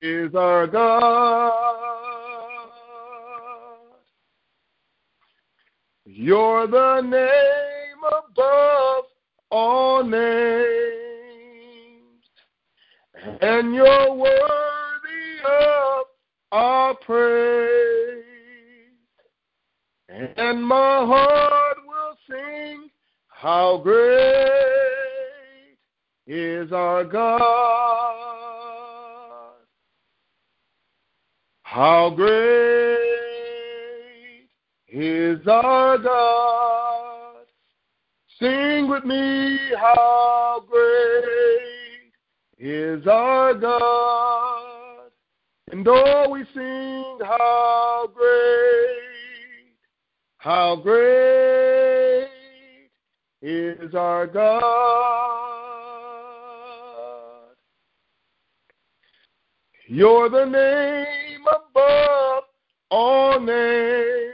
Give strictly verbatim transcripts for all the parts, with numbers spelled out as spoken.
is our God. You're the name above all names, and you're worthy of our praise. And my heart will sing, how great is our God. How great is our God. Sing with me, how great is our God. And oh, we sing, how great, how great is our God. You're the name above all names,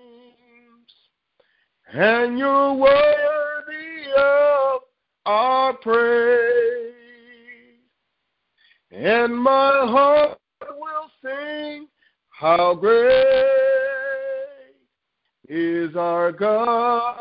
and you're worthy of our praise. And my heart will sing, how great is our God.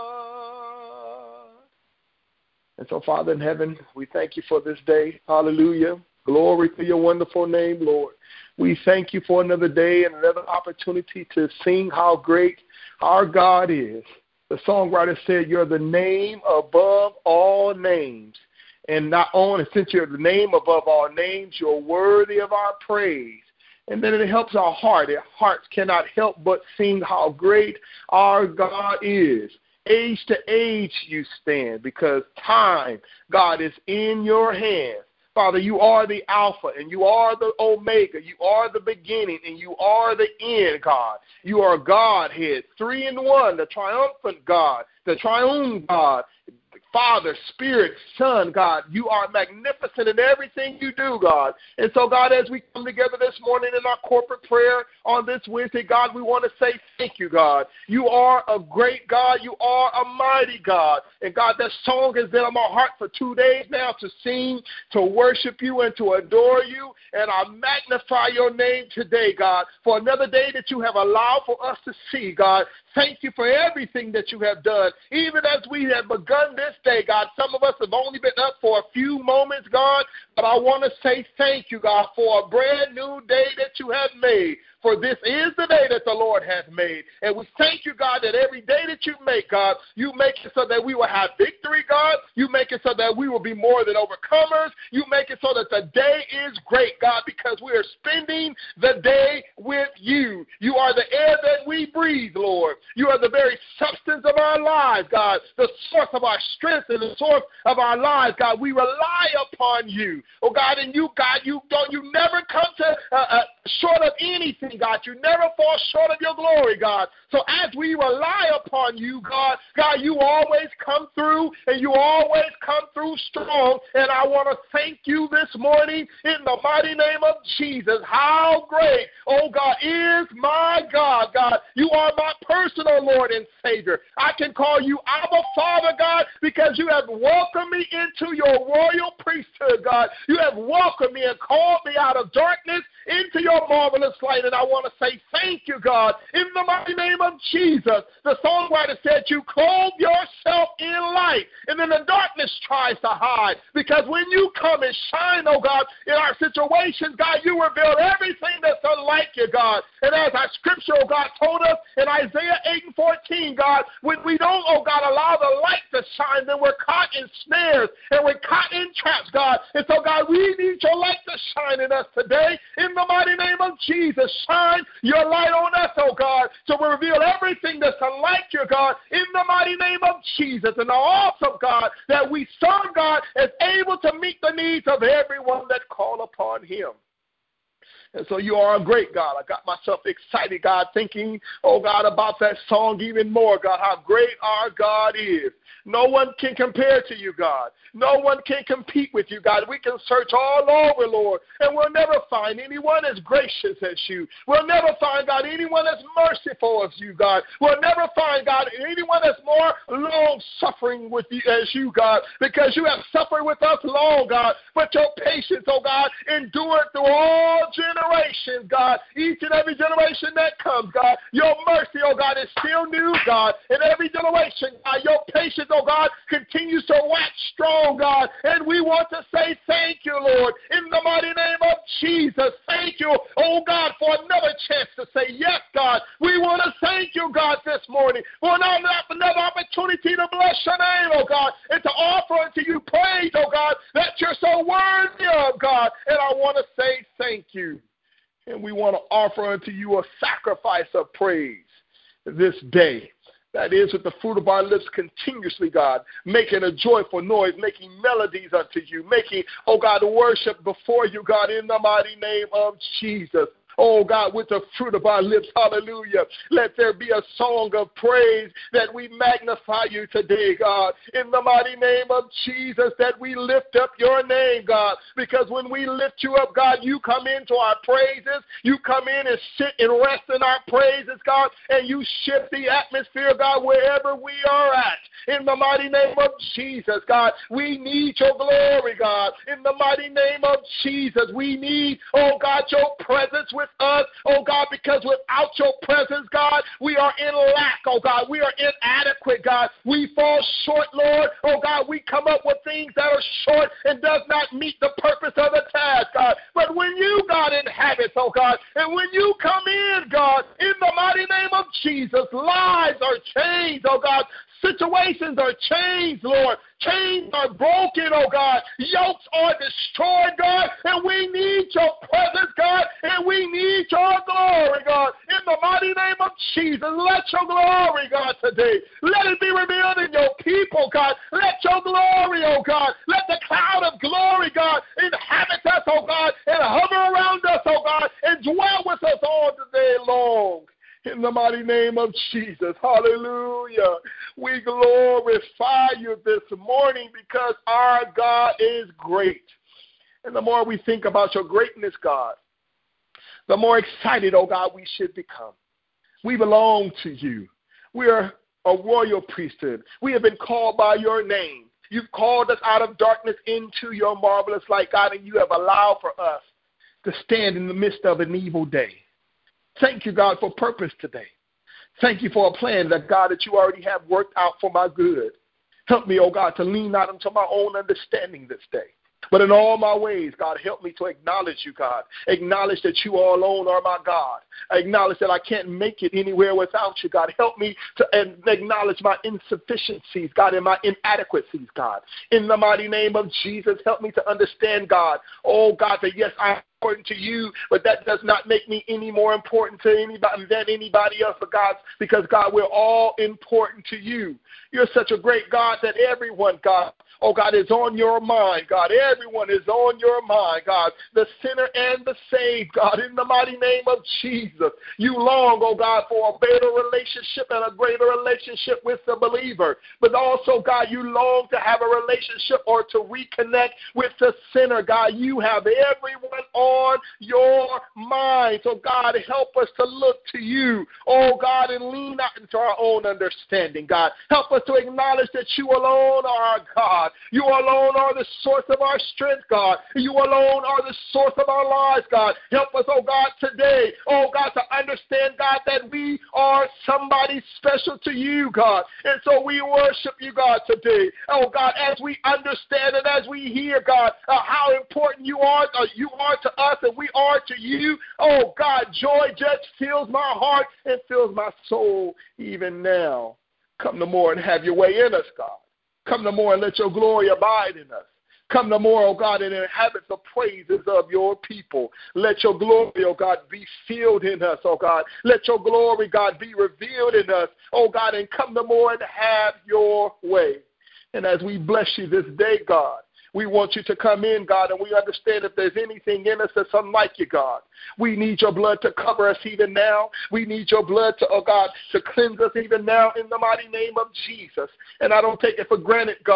And so, Father in heaven, we thank you for this day. Hallelujah. Glory to your wonderful name, Lord. We thank you for another day and another opportunity to sing how great our God is. The songwriter said, you're the name above all names. And not only, since you're the name above all names, you're worthy of our praise. And then it helps our heart. Our hearts cannot help but sing how great our God is. Age to age you stand, because time, God, is in your hands. Father, you are the Alpha and you are the Omega. You are the beginning and you are the end, God. You are Godhead, three in one, the triumphant God, the triune God, Father, Spirit, Son, God. You are magnificent in everything you do, God. And so, God, as we come together this morning in our corporate prayer on this Wednesday, God, we want to say thank you, God. You are a great God. You are a mighty God. And, God, that song has been on my heart for two days now to sing, to worship you, and to adore you. And I magnify your name today, God, for another day that you have allowed for us to see, God. Thank you for everything that you have done. Even as we have begun this day, God, some of us have only been up for a few moments, God, but I want to say thank you, God, for a brand new day that you have made. For this is the day that the Lord has made. And we thank you, God, that every day that you make, God, you make it so that we will have victory, God. You make it so that we will be more than overcomers. You make it so that the day is great, God, because we are spending the day with you. You are the air that we breathe, Lord. You are the very substance of our lives, God, the source of our strength and the source of our lives, God. We rely upon you. Oh, God, and you, God, you don't, you never come to uh, uh, short of anything, God. You never fall short of your glory, God. So as we rely upon you, God, God, you always come through, and you always come through strong. And I want to thank you this morning in the mighty name of Jesus. How great, oh God, is my God, God. You are my personal Lord and Savior. I can call you Abba Father, God, because you have welcomed me into your royal priesthood, God. You have welcomed me and called me out of darkness into your marvelous light. And I want to say thank you, God, in the mighty name of Jesus. The songwriter said you clothe yourself in light, and then the darkness tries to hide. Because when you come and shine, oh God, in our situations, God, you reveal everything that's unlike you, God. And as our scripture, oh God, told us in Isaiah eight and fourteen, God, when we don't, oh God, allow the light to shine, then we're caught in snares and we're caught in traps, God. And so, God, we need your light to shine in us today. In the mighty name of Jesus, shine your light on us, oh God, so we reveal everything that's unlike you, God, in the mighty name of Jesus. And the awesome God that we serve, God, is able to meet the needs of everyone that call upon him. And so you are a great God. I got myself excited, God, thinking, oh, God, about that song even more, God, how great our God is. No one can compare to you, God. No one can compete with you, God. We can search all over, Lord, and we'll never find anyone as gracious as you. We'll never find, God, anyone as merciful as you, God. We'll never find, God, anyone that's more long-suffering with you as you, God, because you have suffered with us long, God, but your patience, oh, God, endured through all generations, God, each and every generation that comes, God, your mercy, oh God, is still new, God. In every generation, God, your patience, oh God, continues to wax strong, God. And we want to say thank you, Lord, in the mighty name of Jesus. Thank you, oh God, for another chance to say yes, God. We want to thank you, God, this morning for another, another opportunity to bless your name, oh God, and to offer unto you praise, oh God, that you're so worthy of, God. And I want to say thank you. And we want to offer unto you a sacrifice of praise this day. That is, with the fruit of our lips continuously, God, making a joyful noise, making melodies unto you, making, oh God, worship before you, God, in the mighty name of Jesus. Oh, God, with the fruit of our lips, hallelujah. Let there be a song of praise that we magnify you today, God, in the mighty name of Jesus, that we lift up your name, God, because when we lift you up, God, you come into our praises. You come in and sit and rest in our praises, God, and you shift the atmosphere, God, wherever we are at. In the mighty name of Jesus, God, we need your glory, God. In the mighty name of Jesus, we need, oh God, your presence with us, oh God, because without your presence, God, we are in lack, oh God. We are inadequate, God. We fall short, Lord. Oh God, we come up with things that are short and does not meet the purpose of the task, God. But when you, God, inhabit, oh God, and when you come in, God, in the mighty name of Jesus, lives are changed, oh God. Situations are changed, Lord. Chains are broken, oh God. Yokes are destroyed, God. And we need your presence, God. And we need your glory, God. In the mighty name of Jesus, let your glory, God, today. Let it be revealed in your people, God. Let your glory, oh God. Let the cloud of glory, God, inhabit us, oh God, and hover around us, oh God, and dwell with us all the day long. In the mighty name of Jesus, hallelujah. We glorify you this morning because our God is great. And the more we think about your greatness, God, the more excited, oh God, we should become. We belong to you. We are a royal priesthood. We have been called by your name. You've called us out of darkness into your marvelous light, God, and you have allowed for us to stand in the midst of an evil day. Thank you, God, for purpose today. Thank you for a plan that, God, that you already have worked out for my good. Help me, oh God, to lean not into my own understanding this day. But in all my ways, God, help me to acknowledge you, God. Acknowledge that you all alone are my God. I acknowledge that I can't make it anywhere without you, God. Help me to acknowledge my insufficiencies, God, and my inadequacies, God. In the mighty name of Jesus, help me to understand, God, oh, God, that yes, I'm important to you, but that does not make me any more important to anybody than anybody else, but God, because, God, we're all important to you. You're such a great God that everyone, God, oh, God, is on your mind, God. Everyone is on your mind, God. The sinner and the saved, God, in the mighty name of Jesus. You long, oh, God, for a better relationship and a greater relationship with the believer. But also, God, you long to have a relationship or to reconnect with the sinner, God. You have everyone on your mind. So, God, help us to look to you, oh, God, and lean not into our own understanding, God. Help us to acknowledge that you alone are our God. You alone are the source of our strength, God. You alone are the source of our lives, God. Help us, oh God, today, oh God, to understand, God, that we are somebody special to you, God. And so we worship you, God, today. Oh God, as we understand and as we hear, God, uh, how important you are, uh, you are to us and we are to you. Oh God, joy just fills my heart and fills my soul even now. Come no more and have your way in us, God. Come no more and let your glory abide in us. Come no more, oh God, and inhabit the praises of your people. Let your glory, oh God, be filled in us, oh God. Let your glory, God, be revealed in us, oh God, and come no more and have your way. And as we bless you this day, God, we want you to come in, God, and we understand if there's anything in us that's unlike you, God. We need your blood to cover us even now. We need your blood to, oh God, to cleanse us even now in the mighty name of Jesus. And I don't take it for granted, God,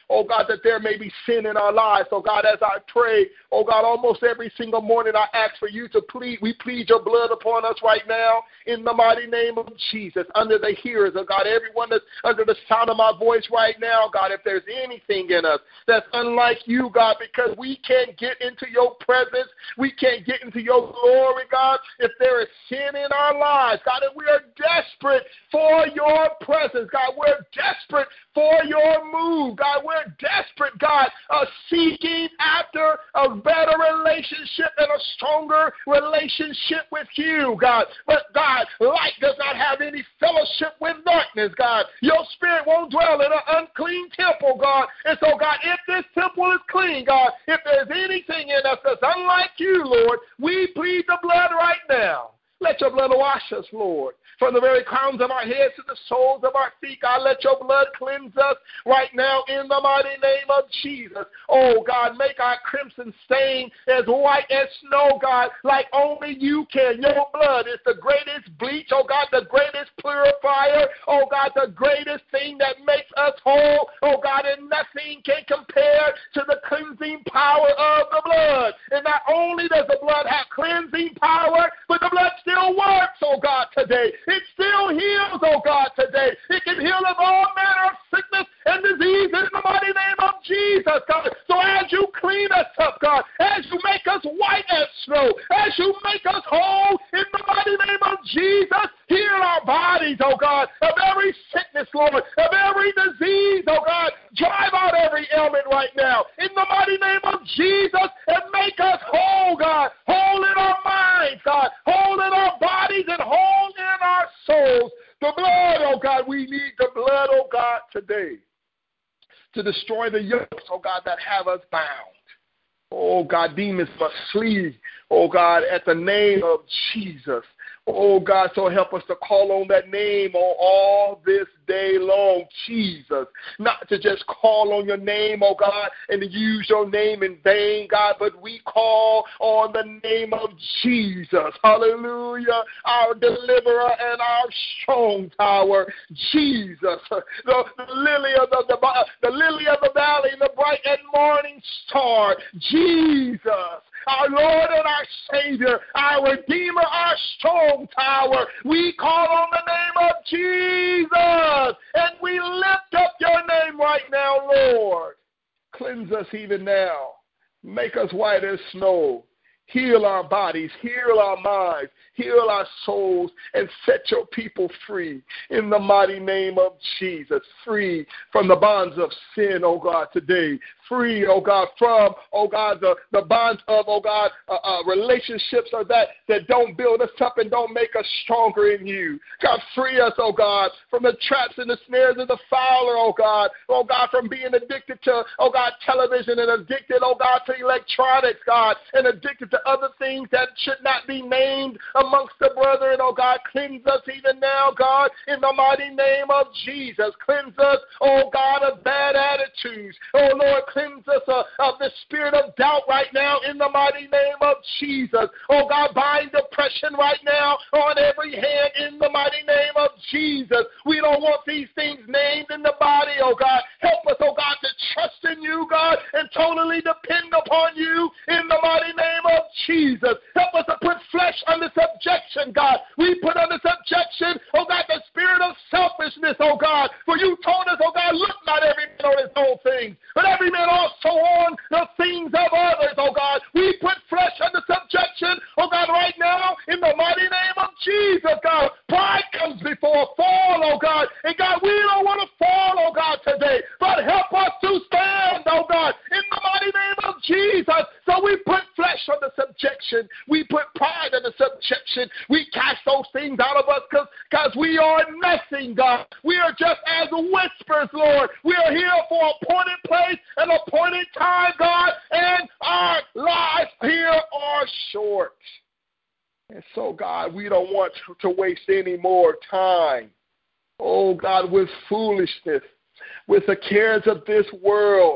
oh God, that there may be sin in our lives. So God, as I pray, oh God, almost every single morning I ask for you to plead, we plead your blood upon us right now in the mighty name of Jesus, under the hearers, oh God, everyone that's under the sound of my voice right now, God, if there's anything in us that's unlike you, God, because we can't get into your presence, we can't get into your glory, God, if there is sin in our lives, God, and we are desperate for your presence, God, we're desperate for your move, God, we're desperate, God, uh, seeking after a better relationship and a stronger relationship with you, God, but God, light does not have any fellowship with darkness, God, your spirit won't dwell in an unclean temple, God, and so, God, if this temple is clean, God, if there's anything in us that's unlike you, Lord, we plead the blood right now. Let your blood wash us, Lord, from the very crowns of our heads to the soles of our feet. God, let your blood cleanse us right now in the mighty name of Jesus. Oh, God, make our crimson stain as white as snow, God, like only you can. Your blood is the greatest bleach, oh, God, the greatest purifier, oh, God, the greatest thing that makes us whole, oh, God, and nothing can compare to the cleansing power of the blood. And not only does the blood have cleansing power, but the blood still works, oh God, today. It still heals, oh God, today. It can heal us all manner of sickness and disease in the mighty name of Jesus, God. So as you clean us up, God, as you make us white as snow, as you make us whole in the mighty name of Jesus, heal our bodies, oh God, of every sickness, Lord, of every disease, oh God. Drive out every ailment right now in the mighty name of Jesus and make us whole, God, whole in our minds, God, whole in our bodies and whole in our souls. The blood, oh God, we need the blood, oh God, today to destroy the yokes, oh God, that have us bound. Oh God, demons must flee, oh God, at the name of Jesus. Oh, God, so help us to call on that name on all this day long, Jesus. Not to just call on your name, oh, God, and to use your name in vain, God, but we call on the name of Jesus. Hallelujah, our deliverer and our strong tower, Jesus. The, the, lily, of the, the, the lily of the valley, the bright and morning star, Jesus. Our Lord and our Savior, our Redeemer, our strong tower. We call on the name of Jesus, and we lift up your name right now, Lord. Cleanse us even now. Make us white as snow. Heal our bodies, heal our minds, heal our souls, and set your people free in the mighty name of Jesus. Free from the bonds of sin, oh God, today. Free, oh God, from, oh God, the, the bonds of, oh God, uh, uh, relationships or that, that don't build us up and don't make us stronger in you. God, free us, oh God, from the traps and the snares of the fowler, oh God. Oh God, from being addicted to, oh God, television and addicted, oh God, to electronics, God, and addicted to other things that should not be named amongst the brethren, oh God. Cleanse us even now, God, in the mighty name of Jesus. Cleanse us, oh God, of bad attitudes. Oh Lord, cleanse us uh, of the spirit of doubt right now in the mighty name of Jesus. Oh God, bind depression right now on every hand in the mighty name of Jesus. We don't want these things named in the body, oh God. Help us, oh God, to trust in you, God, and totally depend upon you in the mighty name of Jesus. Help us to put flesh under subjection, God. We put under subjection, oh God, the spirit of selfishness, oh God. For you told us, oh God, look not every man on his own things, but every man also on the things of others, oh God. We put flesh under subjection, oh God, right now in the mighty name of Jesus, God. Pride comes before a fall, oh God. And God, we don't want to fall, oh God, today, but help us to stand, oh God, in the mighty name of Jesus. So we put flesh under subjection. We put pride under subjection. We cast those things out of us because we are nothing, God. We are just as whispers, Lord. We are here for an appointed place and appointed time, God, and our lives here are short. And so, God, we don't want to, to waste any more time, oh God, with foolishness, with the cares of this world.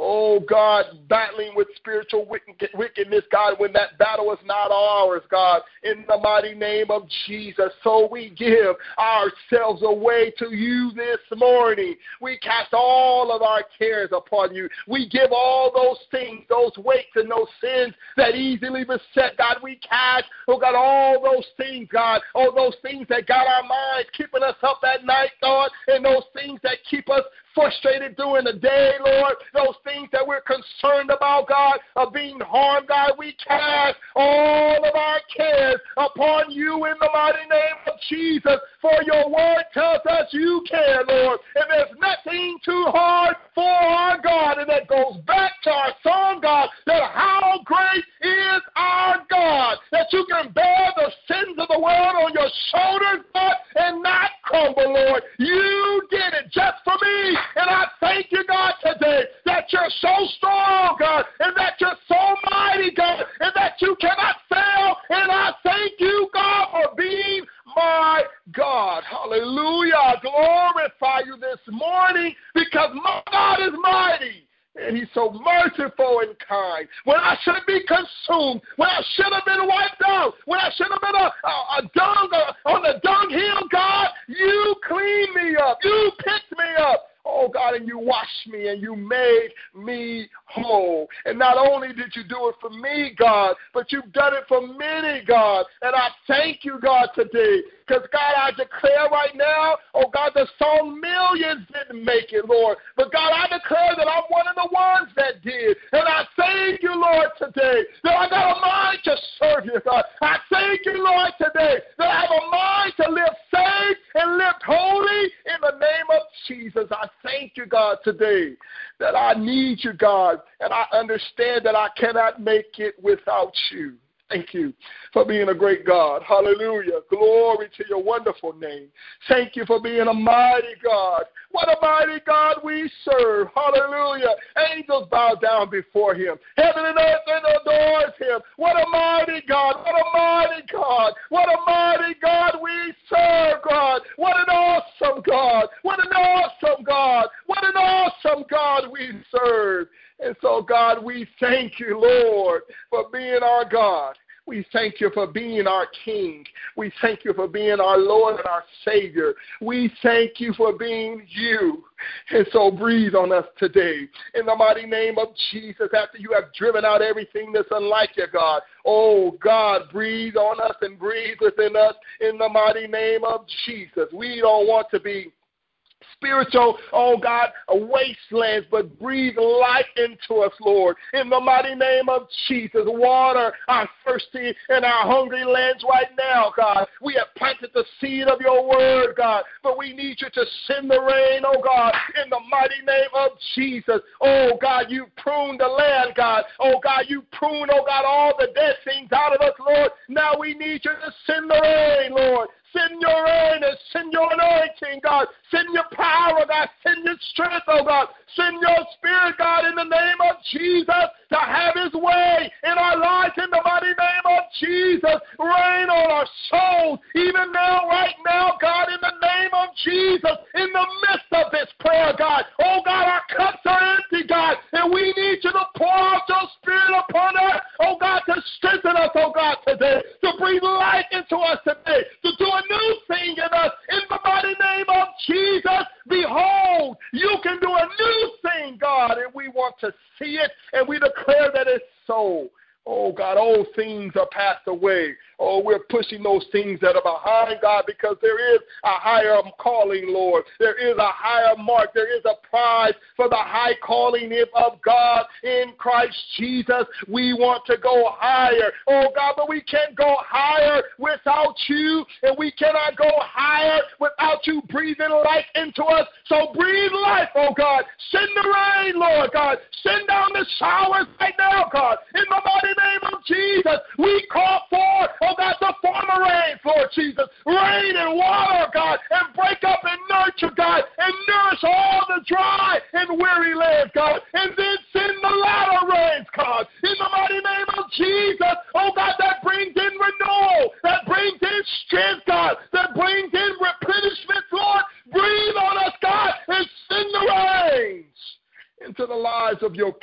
oh God, battling with spiritual wickedness, God, when that battle is not ours, God, in the mighty name of Jesus. So we give ourselves away to you this morning. We cast all of our cares upon you. We give all those things, those weights and those sins that easily beset, God. We cast, oh God, all those things, God, all those things that got our minds keeping us up at night, God, and those things that keep us frustrated during the day, Lord, those things that we're concerned about, God, of being harmed, God, we cast all of our cares upon you in the mighty name of Jesus, for your word tells us you care, Lord, and there's nothing too hard for our God, and that goes back to our song, God, that how great is our God, that you can bear the sins of the world on your shoulders, God, and not crumble, Lord. You did it just for me. And I thank you, God, today that you're so strong, God, and that you're so mighty, God, and that you cannot fail. And I thank you, God, for being my God. Hallelujah. I glorify you this morning because my God is mighty. And he's so merciful and kind. When I should be consumed, when I should have been wiped out, when I should have been a, a, a dung, a, on the dunghill, God, you cleaned me up. You picked me up. Oh, God, and you washed me and you made me whole. And not only did you do it for me, God, but you've done it for many, God. And I thank you, God, today. Because, God, I declare right now, oh, God, the song millions didn't make it, Lord. But, God, I declare that I'm one of the ones that did. And I thank you, Lord, today, that I got a mind to serve you, God. I thank you, Lord, today, that I have a mind to live safe and live holy in the name of Jesus. I thank you, God, today, that I need you, God, and I understand that I cannot make it without you. Thank you for being a great God. Hallelujah. Glory to your wonderful name. Thank you for being a mighty God. What a mighty God we serve. Hallelujah. Angels bow down before him. Heaven and earth adores him. What a mighty God. What a mighty God. What a mighty God we serve, God. What an awesome God. What an awesome God. What an awesome God we serve. And so, God, we thank you, Lord, for being our God. We thank you for being our King. We thank you for being our Lord and our Savior. We thank you for being you. And so breathe on us today. In the mighty name of Jesus, after you have driven out everything that's unlike you, God. Oh, God, breathe on us and breathe within us in the mighty name of Jesus. We don't want to be spiritual, oh God, wastelands, but breathe life into us, Lord. In the mighty name of Jesus, water our thirsty and our hungry lands right now, God. We have planted the seed of your word, God, but we need you to send the rain, oh God, in the mighty name of Jesus. Oh God, you prune the land, God. Oh God, you prune, oh God, all the dead things out of us, Lord. Now we need you to send the rain, Lord. Send your rain and send your anointing, God. Send your power, God. Send your strength, oh God. Send your spirit, God, in the name of Jesus to have his way in our lives in the mighty name of Jesus. Rain on our souls, even now, right now, God, in the name of Jesus, in the midst of this prayer, God. Oh, God, our cups are empty, God, and we need you to pour out your spirit upon us, oh, God, to strengthen us, oh, God, today, to breathe life into us today, to do a new thing in us in the mighty name of Jesus. Behold, you can do a new thing, God, and we want to see it, and we declare that it's so. Oh, God, old things are passed away. Oh, we're pushing those things that are behind, God, because there is a higher calling, Lord. There is a higher mark. There is a prize for the high calling of God in Christ Jesus. We want to go higher. Oh, God, but we can't go higher without you, and we cannot go higher without you breathing life into us. So breathe life, oh, God. Send the rain, Lord, God. Send down the showers right now, God. In the mighty name of Jesus, we call for, oh God, the former rain, Lord Jesus. Rain and water, God, and break up and nurture, God, and nourish all the dry and weary land, God. And then send the latter rains, God, in the mighty name of Jesus. Oh God, that brings in renewal, that brings in strength, God, that brings in replenishment, Lord. Breathe on us, God, and send the rains into the lives of your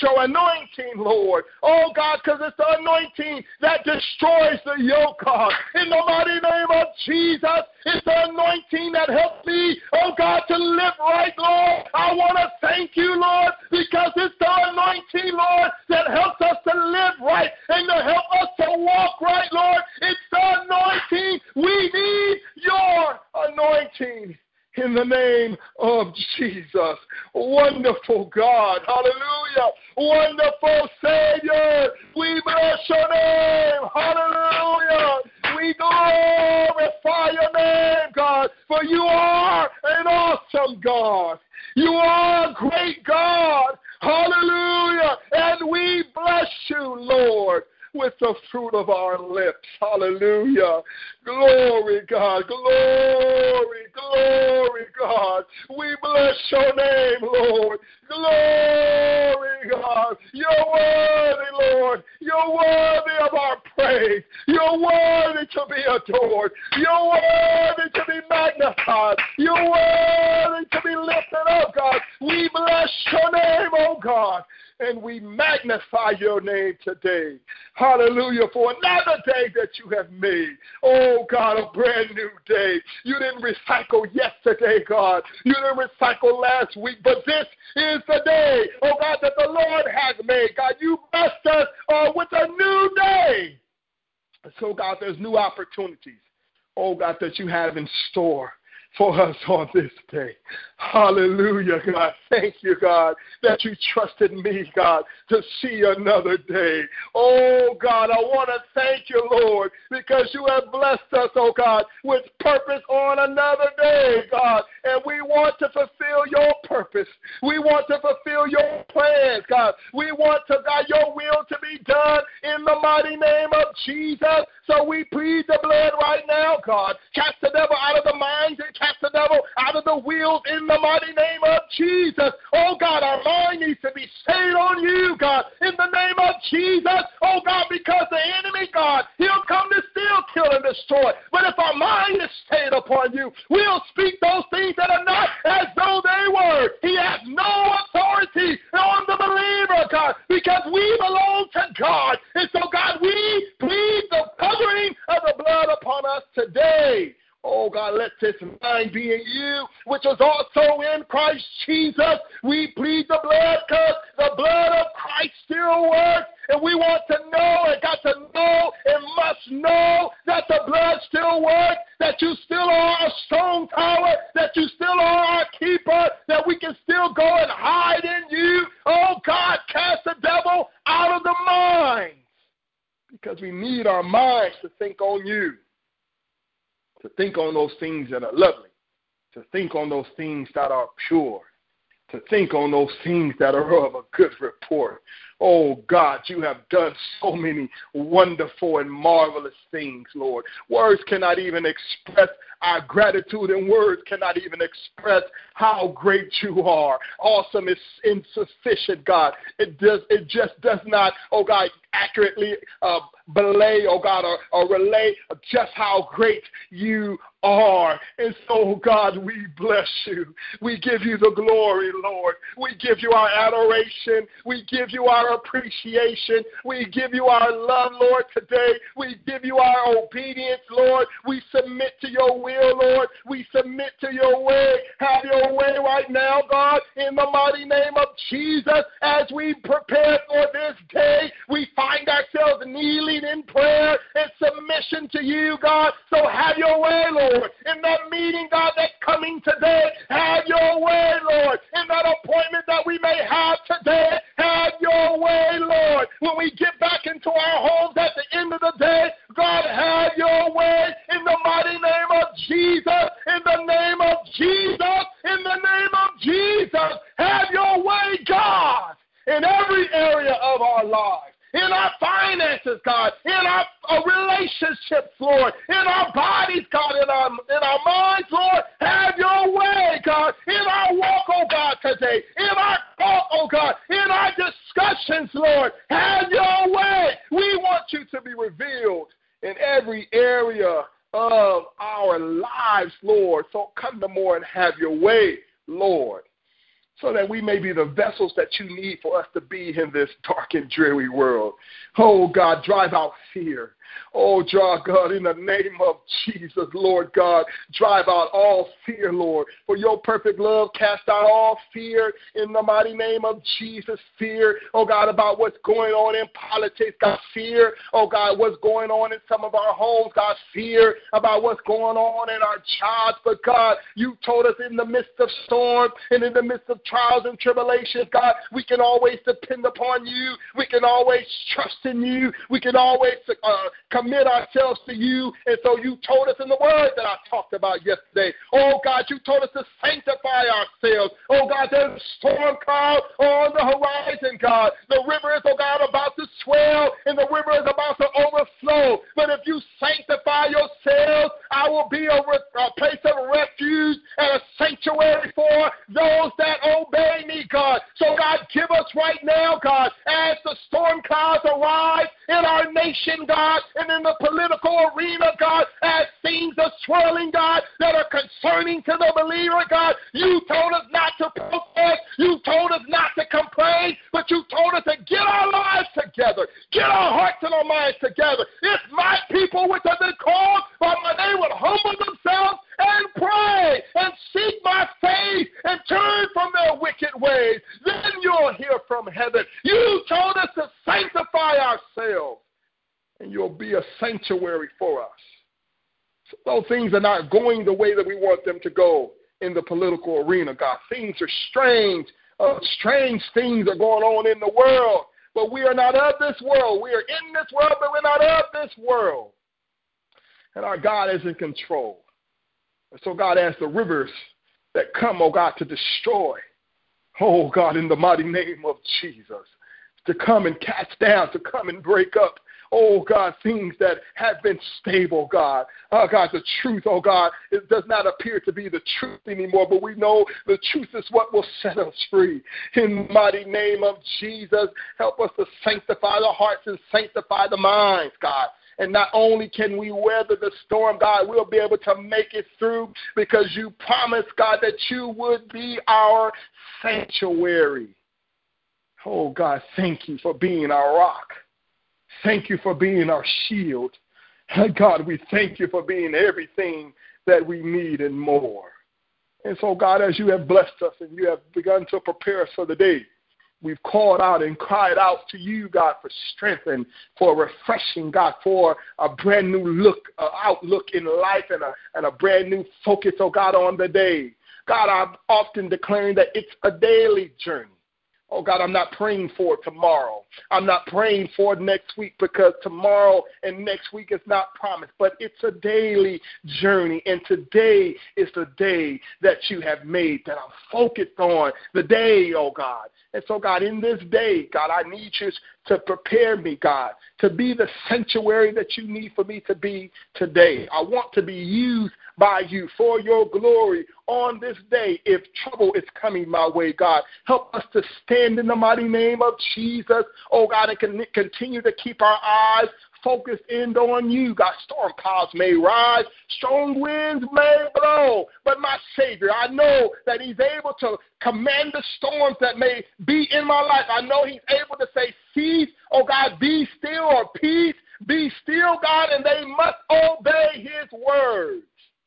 your anointing, Lord. Oh, God, because it's the anointing that destroys the yoke, God. In the mighty name of Jesus, it's the anointing that helps me, oh, God, to live right, Lord. I want to thank you, Lord, because it's the anointing, Lord, that helps us to live right and to help us to walk right, Lord. It's the anointing. We need your anointing. In the name of Jesus. Wonderful God. Hallelujah. Wonderful Savior. We bless your name. Hallelujah. We glorify your name, God, for you are an awesome God. You are a great God. Hallelujah. And we bless you, Lord, with the fruit of our lips. Hallelujah. Glory, God. Glory, glory, God. We bless your name, Lord. Glory, God. You're worthy, Lord. You're worthy of our praise. You're worthy to be adored. You're worthy to be magnified. You're worthy to be lifted up, God. We bless your name, oh God. And we magnify your name today. Hallelujah, for another day that you have made. Oh, God, a brand new day. You didn't recycle yesterday, God. You didn't recycle last week, but this is the day, oh, God, that the Lord has made. God, you blessed us uh, with a new day. So, God, there's new opportunities, oh, God, that you have in store for us on this day. Hallelujah, God. Thank you, God, that you trusted me, God, to see another day. Oh, God, I want to thank you, Lord, because you have blessed us, oh, God, with purpose on another day, God, and we want to fulfill your purpose. We want to fulfill your plans, God. We want to, God, your will to be done in the mighty name of Jesus. So we plead the blood right now, God. Cast the devil out of the minds and cast the devil out of the wheels in the mighty name of Jesus. Oh, God, our mind needs to be stayed on you, God, in the name of Jesus. Oh, God, because the enemy, God, he'll come to steal, kill, and destroy. But if our mind is stayed upon you, we'll speak those things that are not as though they were. He has no authority on the believer, God, because we belong to God. And so, God, we plead the covering of the blood upon us today. Oh, God, let this mind be in you, which was also in Christ Jesus. We plead the blood because the blood of Christ still works. And we want to know and got to know and must know that the blood still works, that you still are a strong tower, that you still are our keeper, that we can still go and hide in you. Oh, God, cast the devil out of the minds, because we need our minds to think on you, to think on those things that are lovely, to think on those things that are pure, to think on those things that are of a good report. Oh, God, you have done so many wonderful and marvelous things, Lord. Words cannot even express our gratitude, and words cannot even express how great you are. Awesome is insufficient, God. It does. It just does not, oh, God, accurately uh, belay, oh, God, or, or relay just how great you are. And so, God, we bless you. We give you the glory, Lord. We give you our adoration. We give you our appreciation. We give you our love, Lord, today. We give you our obedience, Lord. We submit to your will, Lord. We submit to your way. Have your way right now, God, in the mighty name of Jesus. As we prepare for this day, we find ourselves kneeling in prayer and submission to you, God. So have your way, Lord. In that meeting, God, that's coming today, have your way, Lord. In that appointment that we may have today, have your way, Lord. When we get back into our homes at the end of the day, God, have your way in the mighty name of Jesus. In the name of Jesus. In the name of Jesus. Have your way, God, in every area of our lives. In our finances, God, in our, our relationships, Lord, in our bodies, God, in our, in our minds, Lord, have your way, God, in our walk, oh God, today, in our talk, oh God, in our discussions, Lord, have your way. We want you to be revealed in every area of our lives, Lord. So come to more and have your way, Lord. so that we may be the vessels that you need for us to be in this dark and dreary world. Oh, God, drive out fear. Oh, draw, God, in the name of Jesus, Lord God, drive out all fear, Lord. For your perfect love, cast out all fear in the mighty name of Jesus. Fear, oh, God, about what's going on in politics. God, fear, oh, God, what's going on in some of our homes. God, fear about what's going on in our jobs. But, God, you told us in the midst of storm and in the midst of trials and tribulations, God, we can always depend upon you. We can always trust in you. We can always uh, commit ourselves to you. And so you told us in the word that I talked about yesterday. Oh, God, you told us to sanctify ourselves. Oh, God, there's a storm cloud on the horizon, God. The river is, oh, God, about to swell, and the river is about to overflow. But if you sanctify yourselves, I will be a, re- a place of refuge and a sanctuary for those that obey me, God. So, God, give us right now, God, as the storm clouds arise in our nation, God, and in the political arena, God, as things are swirling, God, that are concerning to the believer, God. You told us not to protest. You told us not to complain, but you told us to get our lives together, get our hearts and our minds together. If my people, which have been called by my name, would humble themselves and pray and seek my face and turn from their wicked ways, then you'll hear from heaven. You told us to sanctify ourselves, and you'll be a sanctuary for us. So those things are not going the way that we want them to go in the political arena, God. Things are strange. Uh, strange things are going on in the world, but we are not of this world. We are in this world, but we're not of this world. And our God is in control. And so, God, as the rivers that come, oh, God, to destroy, oh, God, in the mighty name of Jesus, to come and cast down, to come and break up, oh, God, things that have been stable, God. Oh, God, the truth, oh, God, it does not appear to be the truth anymore, but we know the truth is what will set us free. In the mighty name of Jesus, help us to sanctify the hearts and sanctify the minds, God. And not only can we weather the storm, God, we'll be able to make it through because you promised, God, that you would be our sanctuary. Oh, God, thank you for being our rock. Thank you for being our shield. God, we thank you for being everything that we need and more. And so, God, as you have blessed us and you have begun to prepare us for the day, we've called out and cried out to you, God, for strength and for refreshing, God, for a brand new look, uh, outlook in life and a, and a brand new focus, oh, God, on the day. God, I'm often declaring that it's a daily journey. Oh, God, I'm not praying for tomorrow. I'm not praying for next week because tomorrow and next week is not promised. But it's a daily journey, and today is the day that you have made that I'm focused on, the day, oh, God. And so, God, in this day, God, I need you to prepare me, God, to be the sanctuary that you need for me to be today. I want to be used by you for your glory on this day. If trouble is coming my way, God, help us to stand in the mighty name of Jesus, oh, God, and can continue to keep our eyes focused in on you. God, storm clouds may rise, strong winds may blow, but my Savior, I know that he's able to command the storms that may be in my life. I know he's able to say, cease, oh God, be still, or peace, be still, God, and they must obey his words.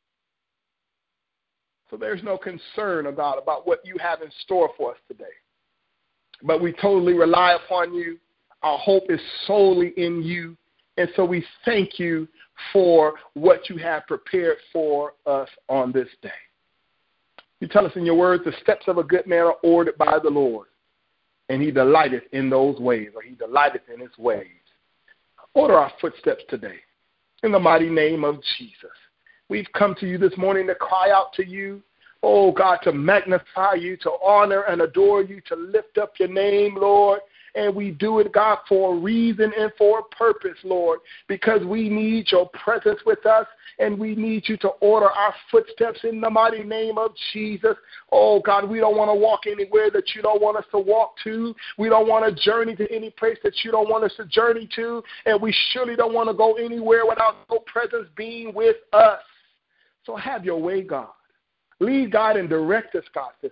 So there's no concern about, about what you have in store for us today. But we totally rely upon you. Our hope is solely in you. And so we thank you for what you have prepared for us on this day. You tell us in your words, the steps of a good man are ordered by the Lord, and he delighteth in those ways, or he delighteth in his ways. Order our footsteps today in the mighty name of Jesus. We've come to you this morning to cry out to you, oh God, to magnify you, to honor and adore you, to lift up your name, Lord. And we do it, God, for a reason and for a purpose, Lord, because we need your presence with us, and we need you to order our footsteps in the mighty name of Jesus. Oh, God, we don't want to walk anywhere that you don't want us to walk to. We don't want to journey to any place that you don't want us to journey to, and we surely don't want to go anywhere without your presence being with us. So have your way, God. Lead, God, and direct us, God, this day.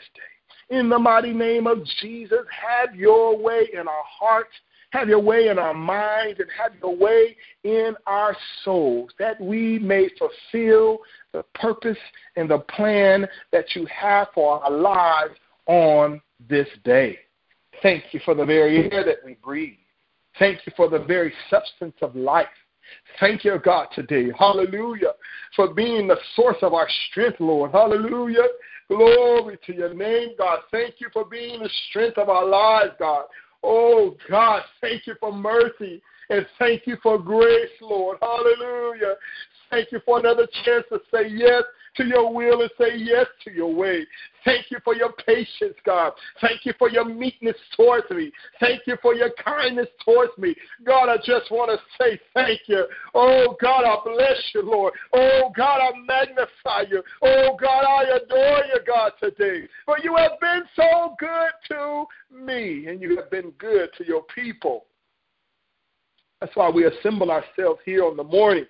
In the mighty name of Jesus, have your way in our hearts, have your way in our minds, and have your way in our souls, that we may fulfill the purpose and the plan that you have for our lives on this day. Thank you for the very air that we breathe. Thank you for the very substance of life. Thank you, God, today. Hallelujah. For being the source of our strength, Lord. Hallelujah. Glory to your name, God. Thank you for being the strength of our lives, God. Oh, God, thank you for mercy. And thank you for grace, Lord. Hallelujah. Thank you for another chance to say yes to your will and say yes to your way. Thank you for your patience, God. Thank you for your meekness towards me. Thank you for your kindness towards me. God, I just want to say thank you. Oh, God, I bless you, Lord. Oh, God, I magnify you. Oh, God, I adore you, God, today. For you have been so good to me, and you have been good to your people. That's why we assemble ourselves here on the morning,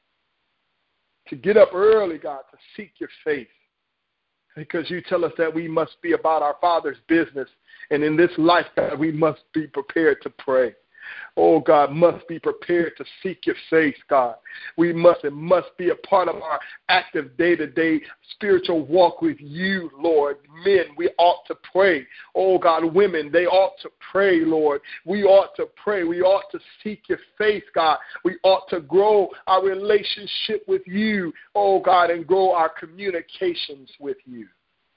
to get up early, God, to seek your face. Because you tell us that we must be about our Father's business. And in this life, God, we must be prepared to pray. Oh, God, must be prepared to seek your face, God. We must, it must be a part of our active day-to-day spiritual walk with you, Lord. Men, we ought to pray. Oh, God, women, they ought to pray, Lord. We ought to pray. We ought to seek your face, God. We ought to grow our relationship with you, oh, God, and grow our communications with you.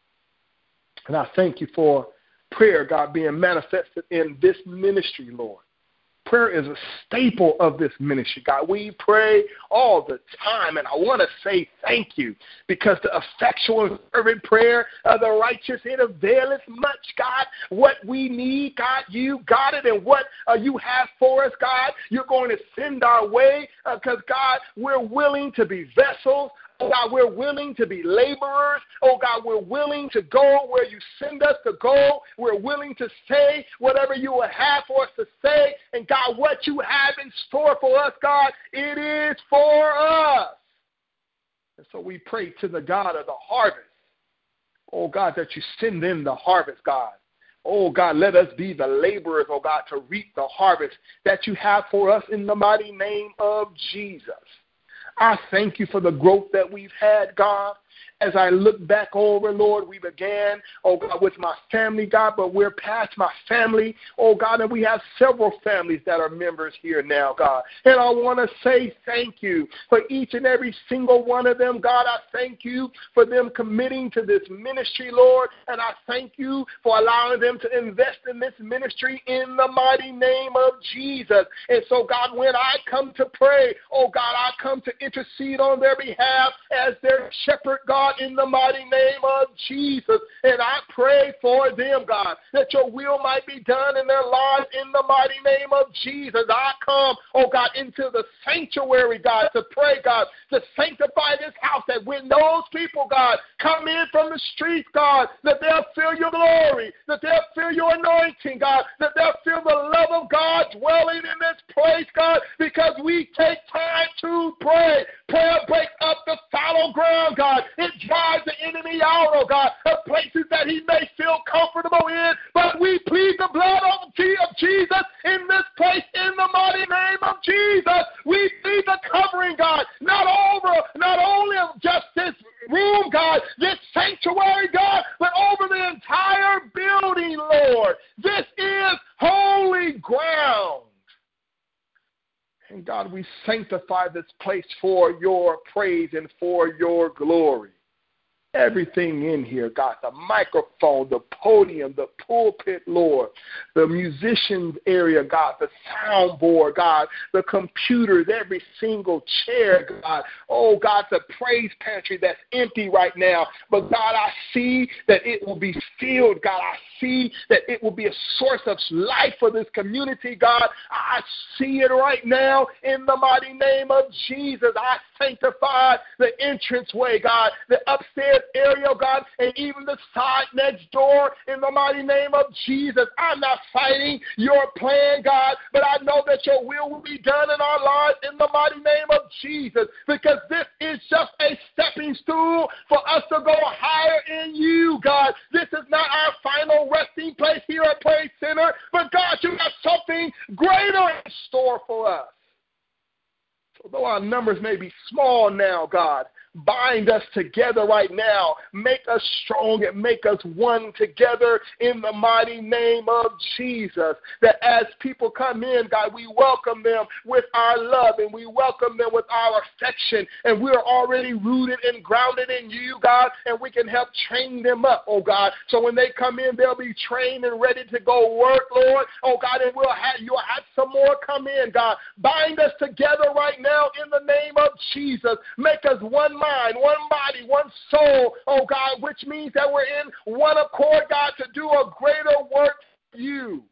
And I thank you for prayer, God, being manifested in this ministry, Lord. Prayer is a staple of this ministry, God. We pray all the time, and I want to say thank you, because the effectual and fervent prayer of the righteous, it availeth much, God. What we need, God, you got it, and what uh, you have for us, God, you're going to send our way, because, uh, God, we're willing to be vessels. Oh, God, we're willing to be laborers. Oh, God, we're willing to go where you send us to go. We're willing to say whatever you will have for us to say. And, God, what you have in store for us, God, it is for us. And so we pray to the God of the harvest. Oh, God, that you send in the harvest, God. Oh, God, let us be the laborers, oh, God, to reap the harvest that you have for us in the mighty name of Jesus. I thank you for the growth that we've had, God. As I look back over, Lord, we began, oh, God, with my family, God, but we're past my family, oh, God, and we have several families that are members here now, God. And I want to say thank you for each and every single one of them, God. I thank you for them committing to this ministry, Lord, and I thank you for allowing them to invest in this ministry in the mighty name of Jesus. And so, God, when I come to pray, oh, God, I come to intercede on their behalf as their shepherd, God, in the mighty name of Jesus. And I pray for them, God, that your will might be done in their lives in the mighty name of Jesus. I come, oh God, into the sanctuary, God, to pray, God, to sanctify this house, that when those people, God, come in from the streets, God, that they'll feel your glory, that they'll feel your anointing, God, that they'll feel the love of God dwelling in this place, God, because we take time to pray. Prayer breaks up the fallow ground, God. It drives the enemy out, oh God, of places that he may feel comfortable in. But we plead the blood of Jesus in this place in the mighty name of Jesus. We plead the covering, God, not over, not only of just this room, God, this sanctuary, God, but over the entire building, Lord. This is holy ground. And God, we sanctify this place for your praise and for your glory. Everything in here, God, the microphone, the podium, the pulpit, Lord, the musicians area, God, the soundboard, God, the computers, every single chair, God. Oh, God, the praise pantry that's empty right now. But, God, I see that it will be filled, God. I see that it will be a source of life for this community, God. I see it right now in the mighty name of Jesus. I sanctify the entranceway, God, the upstairs area, God, and even the side next door in the mighty name of Jesus. I'm not fighting your plan, God, but I know that your will will be done in our lives in the mighty name of Jesus, because this is just a stepping stool for us to go higher in you, God. This is not our Although our numbers may be small now, God, bind us together right now. Make us strong and make us one together in the mighty name of Jesus. That as people come in, God, we welcome them with our love and we welcome them with our affection. And we're already rooted and grounded in you, God, and we can help train them up, oh God. So when they come in, they'll be trained and ready to go work, Lord. Oh God, and we'll have, you'll have some more come in, God. Bind us together right now in the name of Jesus. Make us one mind, one body, one soul, oh God, which means that we're in one accord, God, to do a greater work for you.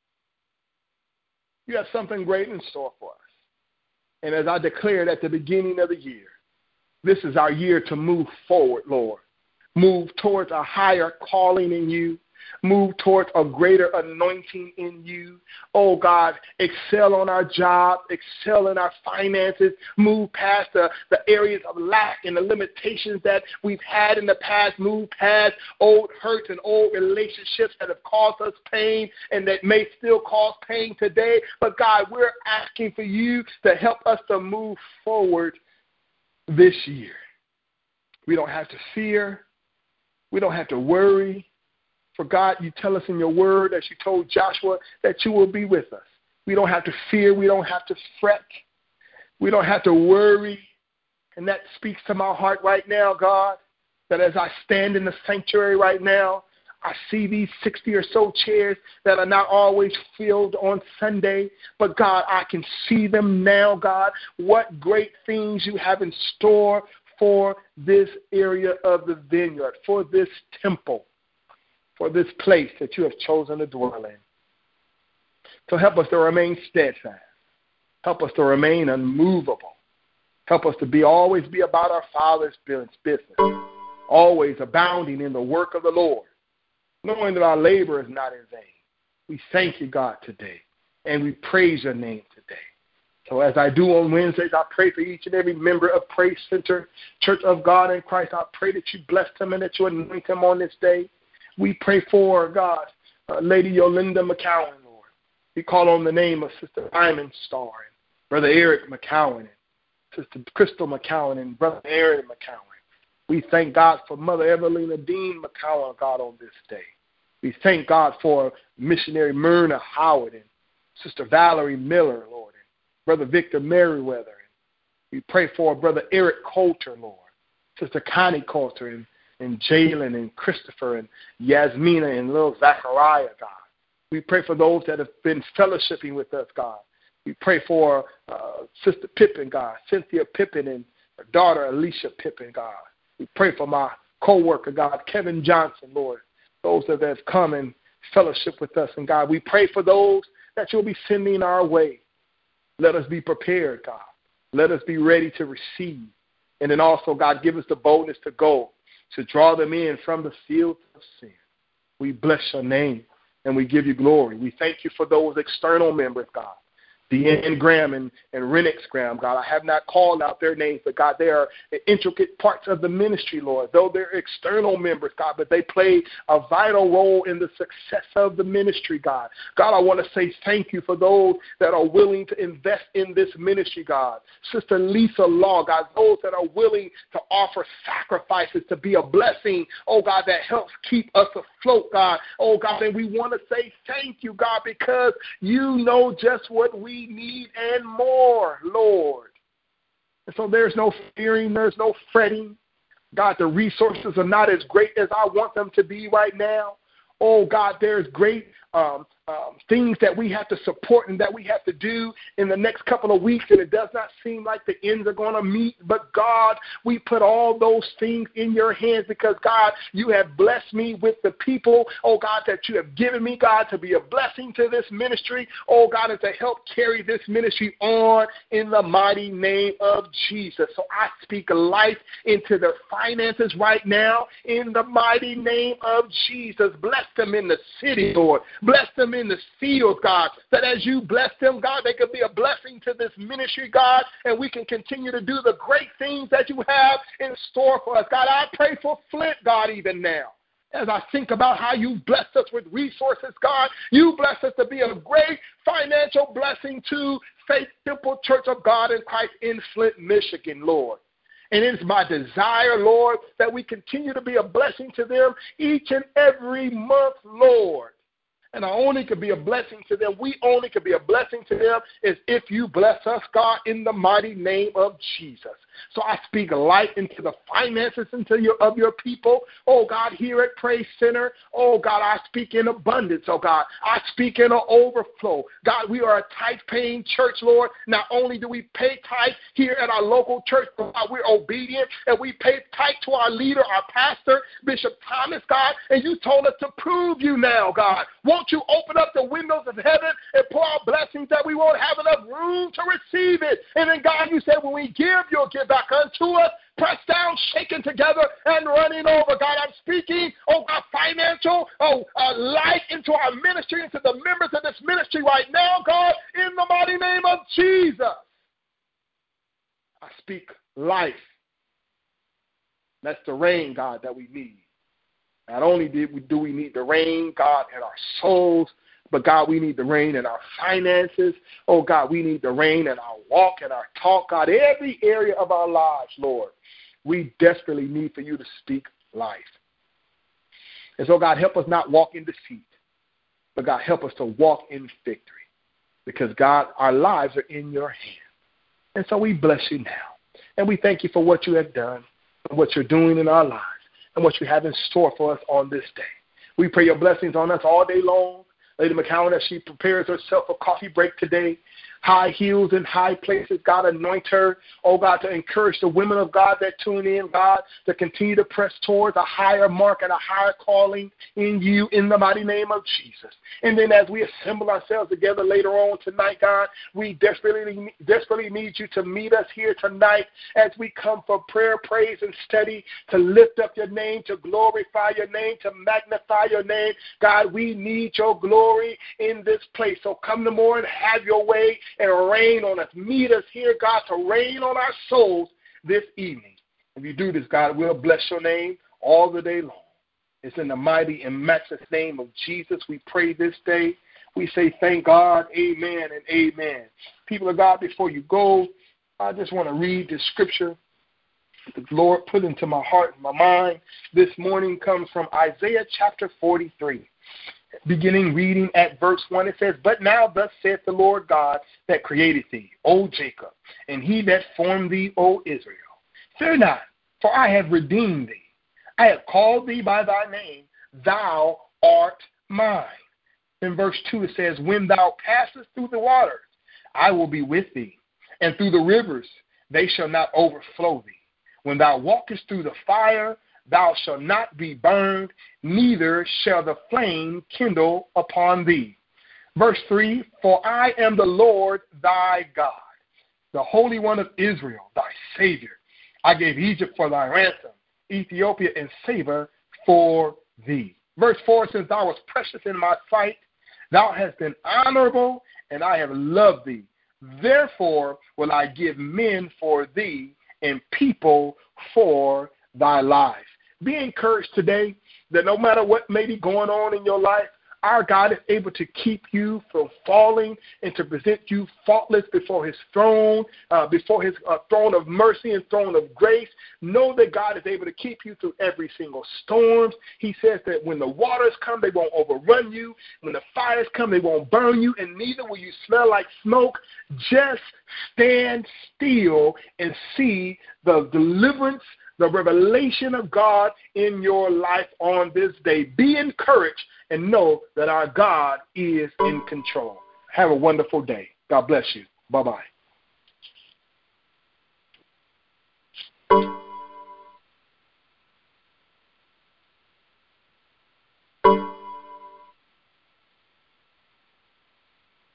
You have something great in store for us. And as I declared at the beginning of the year, this is our year to move forward, Lord. Move towards a higher calling in you. Move towards a greater anointing in you. Oh, God, excel on our job, excel in our finances, move past the, the areas of lack and the limitations that we've had in the past, move past old hurts and old relationships that have caused us pain and that may still cause pain today. But, God, we're asking for you to help us to move forward this year. We don't have to fear. We don't have to worry. For God, you tell us in your word, as you told Joshua, that you will be with us. We don't have to fear. We don't have to fret. We don't have to worry. And that speaks to my heart right now, God, that as I stand in the sanctuary right now, I see these sixty or so chairs that are not always filled on Sunday. But, God, I can see them now, God. What great things you have in store for this area of the vineyard, for this temple, for this place that you have chosen to dwell in. So help us to remain steadfast. Help us to remain unmovable. Help us to be always be about our Father's business, always abounding in the work of the Lord, knowing that our labor is not in vain. We thank you, God, today, and we praise your name today. So as I do on Wednesdays, I pray for each and every member of Praise Center, Church of God in Christ. I pray that you bless them and that you anoint them on this day. We pray for, God, uh, Lady Yolinda McCowan, Lord. We call on the name of Sister Diamond Starr and Brother Eric McCowan and Sister Crystal McCowan and Brother Aaron McCowan. We thank God for Mother Evelina Dean McCowan, God, on this day. We thank God for Missionary Myrna Howard and Sister Valerie Miller, Lord, and Brother Victor Merriweather. We pray for Brother Eric Coulter, Lord, Sister Connie Coulter, and and Jalen and Christopher and Yasmina and little Zachariah, God. We pray for those that have been fellowshipping with us, God. We pray for uh, Sister Pippin, God, Cynthia Pippin and her daughter Alicia Pippin, God. We pray for my co-worker, God, Kevin Johnson, Lord, those that have come and fellowship with us. And, God, we pray for those that you'll be sending our way. Let us be prepared, God. Let us be ready to receive. And then also, God, give us the boldness to go, to draw them in from the field of sin. We bless your name, and we give you glory. We thank you for those external members, God, Deanne Graham and, and Renix Graham, God. I have not called out their names, but, God, they are intricate parts of the ministry, Lord. Though they're external members, God, but they play a vital role in the success of the ministry, God. God, I want to say thank you for those that are willing to invest in this ministry, God. Sister Lisa Law, God, those that are willing to offer sacrifices to be a blessing, oh, God, that helps keep us afloat, God. Oh, God, and we want to say thank you, God, because you know just what we need and more, Lord. And so there's no fearing, there's no fretting. God, the resources are not as great as I want them to be right now. Oh, God, there's great um, um, things that we have to support and that we have to do in the next couple of weeks, and it does not seem like the ends are going to meet. But, God, we put all those things in your hands because, God, you have blessed me with the people, oh, God, that you have given me, God, to be a blessing to this ministry, oh, God, and to help carry this ministry on in the mighty name of Jesus. So I speak life into their finances right now in the mighty name of Jesus. Bless them in the city, Lord. Bless them in the field, God, that as you bless them, God, they could be a blessing to this ministry, God, and we can continue to do the great things that you have in store for us. God, I pray for Flint, God, even now. As I think about how you blessed us with resources, God, you blessed us to be a great financial blessing to Faith Temple Church of God in Christ in Flint, Michigan, Lord. And it is my desire, Lord, that we continue to be a blessing to them each and every month, Lord. And I only could be a blessing to them. We only could be a blessing to them is if you bless us, God, in the mighty name of Jesus. So I speak life into the finances into your, of your people. Oh, God, here at Praise Center. Oh, God, I speak in abundance. Oh, God, I speak in an overflow. God, we are a tithe-paying church, Lord. Not only do we pay tithe here at our local church, but God, we're obedient, and we pay tithe to our leader, our pastor, Bishop Thomas, God, and you told us to prove you now, God. Won't you open up the windows of heaven and pour out blessings that we won't have enough room to receive it? And then, God, you said when we give, you'll give back unto us, pressed down, shaken together, and running over. God, I'm speaking, oh God, financial, oh, uh, life into our ministry, into the members of this ministry right now, God, in the mighty name of Jesus. I speak life. That's the rain, God, that we need. Not only did we, do we need the rain, God, in our souls, but, God, we need the rain in our finances. Oh, God, we need the rain in our walk and our talk. God, every area of our lives, Lord, we desperately need for you to speak life. And so, God, help us not walk in defeat, but, God, help us to walk in victory because, God, our lives are in your hand. And so we bless you now. And we thank you for what you have done and what you're doing in our lives and what you have in store for us on this day. We pray your blessings on us all day long. Lady McCowan, as she prepares herself for coffee break today, high heels and high places, God, anoint her, oh, God, to encourage the women of God that tune in, God, to continue to press towards a higher mark and a higher calling in you in the mighty name of Jesus. And then as we assemble ourselves together later on tonight, God, we desperately, desperately need you to meet us here tonight as we come for prayer, praise, and study, to lift up your name, to glorify your name, to magnify your name. God, we need your glory in this place. So come tomorrow and have your way and rain on us. Meet us here, God, to rain on our souls this evening. If you do this, God, we'll bless your name all the day long. It's in the mighty and matchless name of Jesus we pray this day. We say thank God, amen and amen. People of God, before you go, I just want to read the scripture the Lord put into my heart and my mind this morning. Comes from Isaiah chapter forty-three. Beginning reading at verse one, it says, "But now thus saith the Lord God that created thee, O Jacob, and he that formed thee, O Israel. Fear not, for I have redeemed thee. I have called thee by thy name, thou art mine." In verse two it says, "When thou passest through the waters, I will be with thee, and through the rivers, they shall not overflow thee. When thou walkest through the fire, thou shalt not be burned, neither shall the flame kindle upon thee." Verse three, "For I am the Lord thy God, the Holy One of Israel, thy Savior. I gave Egypt for thy ransom, Ethiopia and Seba for thee." Verse four says, "Thou wast precious in my sight, thou hast been honorable, and I have loved thee. Therefore will I give men for thee, and people for thy life." Be encouraged today that no matter what may be going on in your life, our God is able to keep you from falling and to present you faultless before his throne, uh, before his uh, throne of mercy and throne of grace. Know that God is able to keep you through every single storm. He says that when the waters come, they won't overrun you. When the fires come, they won't burn you, and neither will you smell like smoke. Just stand still and see the deliverance, the revelation of God in your life on this day. Be encouraged and know that our God is in control. Have a wonderful day. God bless you. Bye-bye.